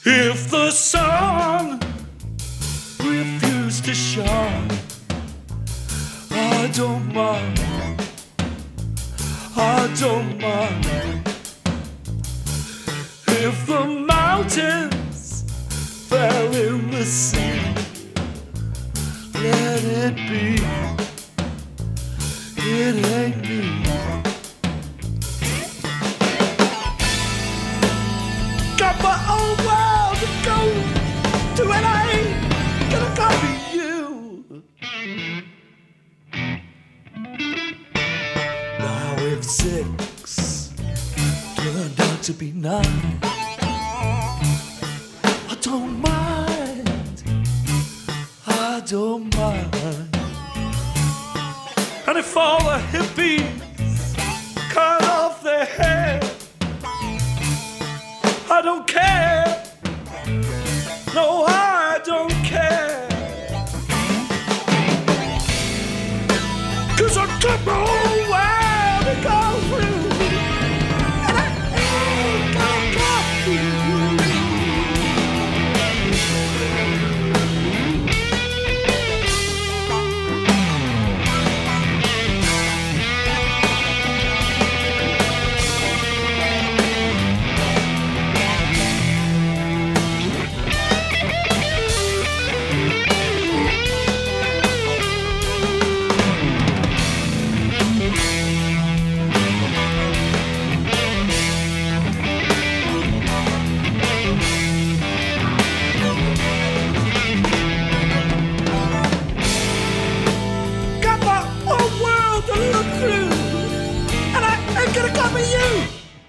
If the sun refused to shine, I don't mind, I don't mind. If the mountains fell in the sea, let it be, it ain't me. Got my own world to go to, and I ain't gonna copy you. Now if 6 turned out to be 9, I don't mind, I don't mind. And if all the hippies cut off their hair, I don't care, no, I don't care. 'Cause I got my own world to go through, and I ain't gonna copy you. Gonna copy you.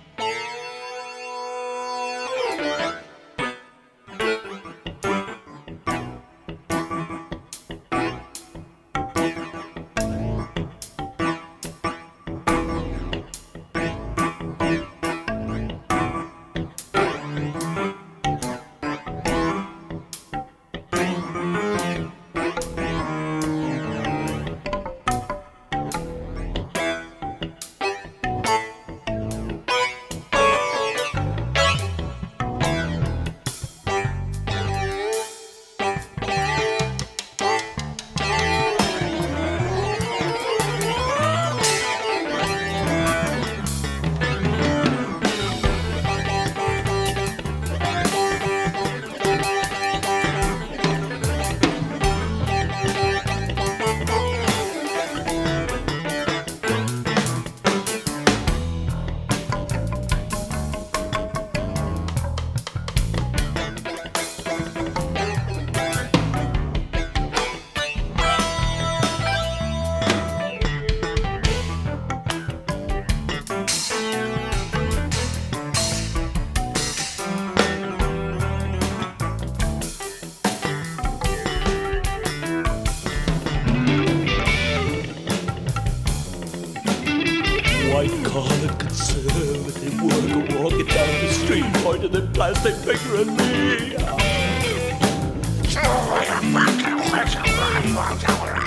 White-collar conservative worker walking down the street, pointing their plastic finger at me.